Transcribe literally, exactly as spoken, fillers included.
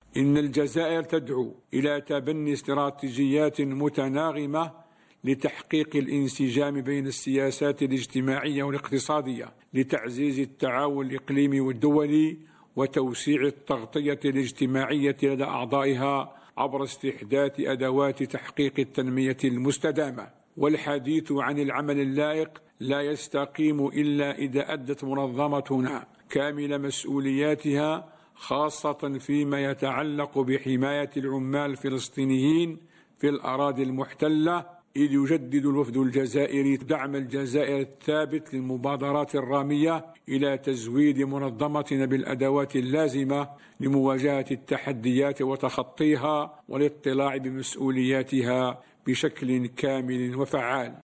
إن الجزائر تدعو إلى تبني استراتيجيات متناغمة لتحقيق الانسجام بين السياسات الاجتماعية والاقتصادية لتعزيز التعاون الإقليمي والدولي وتوسيع التغطية الاجتماعية لدى أعضائها عبر استحداث أدوات تحقيق التنمية المستدامة. والحديث عن العمل اللائق لا يستقيم إلا إذا أدت منظمتنا كامل مسؤولياتها، خاصة فيما يتعلق بحماية العمال الفلسطينيين في الأراضي المحتلة، إذ يجدد الوفد الجزائري دعم الجزائر الثابت للمبادرات الرامية إلى تزويد منظمتنا بالأدوات اللازمة لمواجهة التحديات وتخطيها والاطلاع بمسؤولياتها بشكل كامل وفعال.